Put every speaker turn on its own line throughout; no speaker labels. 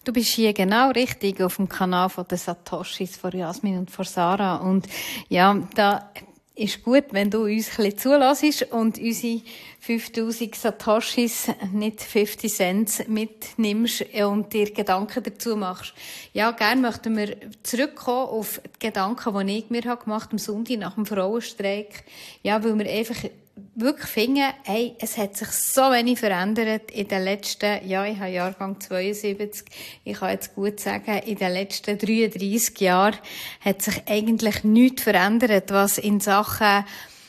Du bist hier genau richtig auf dem Kanal von den Satoshis, von Jasmin und von Sarah. Und ja, da ist gut, wenn du uns ein bisschen zulässt und unsere 5000 Satoshis, nicht 50 Cent, mitnimmst und dir Gedanken dazu machst. Ja, gerne möchten wir zurückkommen auf die Gedanken, die ich mir gemacht habe am Sonntag nach dem Frauenstreik. Ja, weil wir einfach wirklich finden, hey, es hat sich so wenig verändert in den letzten, ja, ich habe Jahrgang 72, ich kann jetzt gut sagen, in den letzten 33 Jahren hat sich eigentlich nichts verändert, was in Sachen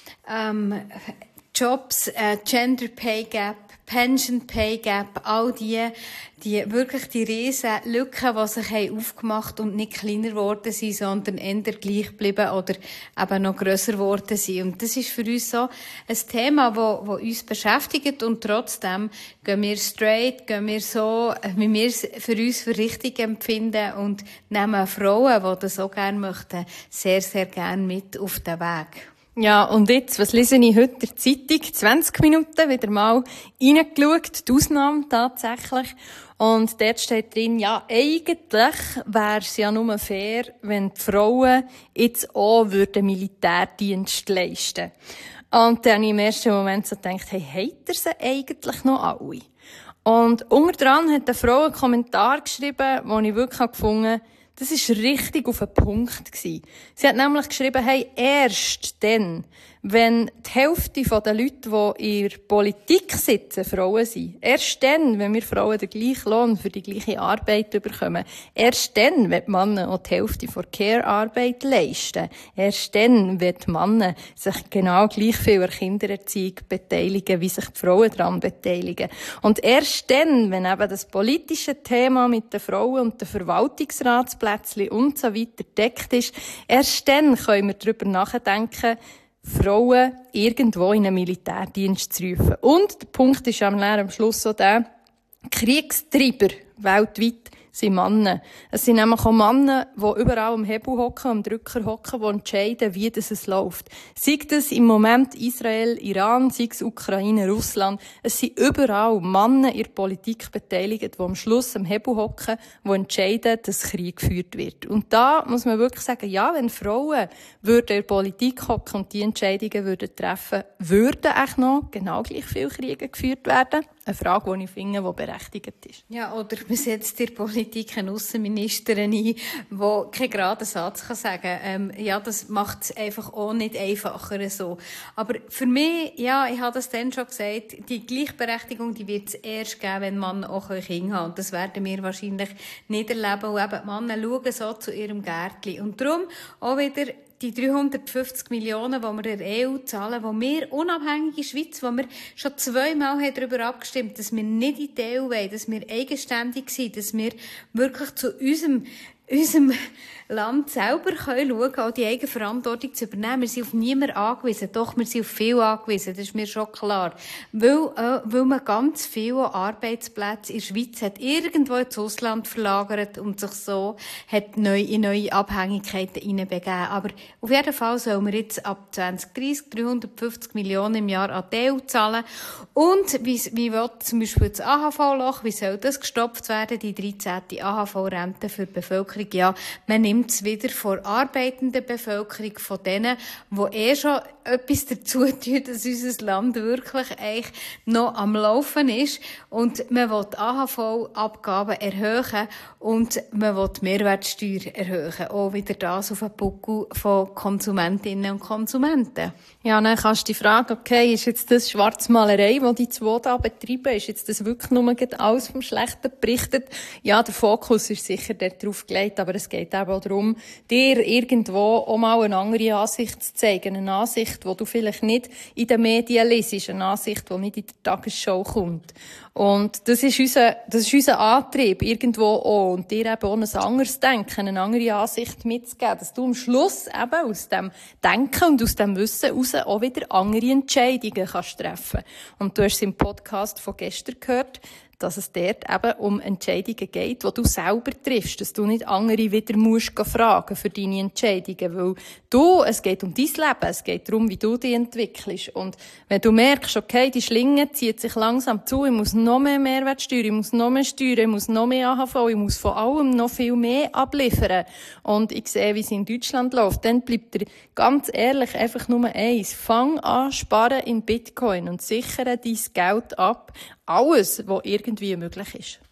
Jobs, Gender Pay Gap, Pension Pay Gap, all die wirklich die riesen Lücken, die sich haben aufgemacht und nicht kleiner geworden sind, sondern eher gleich geblieben oder eben noch grösser geworden sind. Und das ist für uns so ein Thema, das uns beschäftigt und trotzdem gehen wir straight, gehen wir so, wie wir es für uns für richtig empfinden und nehmen Frauen, die das so gerne möchten, sehr, sehr gerne mit auf den Weg.
Ja, und jetzt, was lese ich heute in der Zeitung? 20 Minuten wieder mal reingeschaut, die Ausnahme tatsächlich. Und dort steht drin, ja, eigentlich wäre es ja nur fair, wenn die Frauen jetzt auch Militärdienst leisten würden. Und dann habe ich im ersten Moment so gedacht, hey, habt ihr sie eigentlich noch alle? Und unterdran hat eine Frau einen Kommentar geschrieben, wo ich wirklich gefunden habe, das ist richtig auf den Punkt gewesen. Sie hat nämlich geschrieben, hey, erst dann, wenn die Hälfte der Leute, die in der Politik sitzen, Frauen sind, erst dann, wenn wir Frauen den gleichen Lohn für die gleiche Arbeit bekommen, erst dann, wenn die Männer auch die Hälfte der Care-Arbeit leisten, erst dann, wenn die Männer sich genau gleich viel an Kindererziehung beteiligen, wie sich die Frauen daran beteiligen. Und erst dann, wenn eben das politische Thema mit den Frauen und den Verwaltungsratsplätzchen und so weiter deckt ist, erst dann können wir darüber nachdenken, Frauen irgendwo in einen Militärdienst zu rufen. Und der Punkt ist am Schluss so der, Kriegstreiber weltweit sind Männer. Es sind nämlich auch Männer, die überall am Hebel hocken, am Drücker hocken, die entscheiden, wie es läuft. Sei das im Moment Israel, Iran, sei es Ukraine, Russland. Es sind überall Männer in der Politik beteiligt, die am Schluss am Hebel hocken, die entscheiden, dass Krieg geführt wird. Und da muss man wirklich sagen, ja, wenn Frauen in der Politik hocken und die Entscheidungen würden treffen, würden auch noch genau gleich viele Kriege geführt werden. Eine Frage, die ich finde, die berechtigt ist.
Ja, oder man setzt in der Politik eine Aussenministerin ein, die keinen geraden Satz sagen kann. Ja, das macht es einfach auch nicht einfacher so. Aber für mich, ja, ich habe das dann schon gesagt, die Gleichberechtigung, die wird es erst geben, wenn Männer auch Kinder haben. Und das werden wir wahrscheinlich nicht erleben. Und eben, die Männer schauen so zu ihrem Gärtchen. Und darum auch wieder die 350 Millionen, die wir der EU zahlen, wo wir unabhängige Schweiz, wo wir schon 2-mal darüber abgestimmt haben, dass wir nicht in die EU wollen, dass wir eigenständig sind, dass wir wirklich zu unserem Land selber schauen können, auch die Eigenverantwortung zu übernehmen. Wir sind auf niemanden angewiesen. Doch, wir sind auf viel angewiesen. Das ist mir schon klar. Weil man ganz viele Arbeitsplätze in der Schweiz hat irgendwo ins Ausland verlagert und sich so hat in neue Abhängigkeiten hineinbegeben. Aber auf jeden Fall sollen wir jetzt ab 2030 350 Millionen im Jahr an die EU zahlen. Und wie will zum Beispiel das AHV-Loch, wie soll das gestopft werden, die 13. AHV-Rente für die Bevölkerung? Ja, man nimmt es wieder von der arbeitenden Bevölkerung, von denen, die schon etwas dazu tun, dass unser Land wirklich eigentlich noch am Laufen ist. Und man will die AHV-Abgaben erhöhen und man will die Mehrwertsteuer erhöhen. Auch wieder das auf den Buckel von Konsumentinnen und Konsumenten.
Ja, dann kannst du die Frage, okay, ist jetzt das Schwarzmalerei, die die zwei da betreiben, ist jetzt das wirklich nur alles vom Schlechten berichtet? Ja, der Fokus ist sicher darauf gelegt, aber es geht eben auch darum, dir irgendwo auch mal eine andere Ansicht zu zeigen. Eine Ansicht, die du vielleicht nicht in den Medien liest, eine Ansicht, die nicht in der Tagesschau kommt. Und das ist unser Antrieb, irgendwo auch. Und dir eben auch ein anderes Denken, eine andere Ansicht mitzugeben, dass du am Schluss eben aus dem Denken und aus dem Wissen heraus auch wieder andere Entscheidungen kannst treffen. Und du hast es im Podcast von gestern gehört, dass es dort eben um Entscheidungen geht, die du selber triffst, dass du nicht andere wieder musst fragen für deine Entscheidungen, weil es geht um dein Leben, es geht darum, wie du dich entwickelst. Und wenn du merkst, okay, die Schlinge zieht sich langsam zu, ich muss noch mehr Mehrwertsteuer, ich muss noch mehr Steuern, ich muss noch mehr AHV, ich muss vor allem noch viel mehr abliefern und ich sehe, wie es in Deutschland läuft, dann bleibt dir ganz ehrlich einfach nur eins. Fang an, sparen in Bitcoin und sichere dein Geld ab. Alles, was irgendwie möglich ist.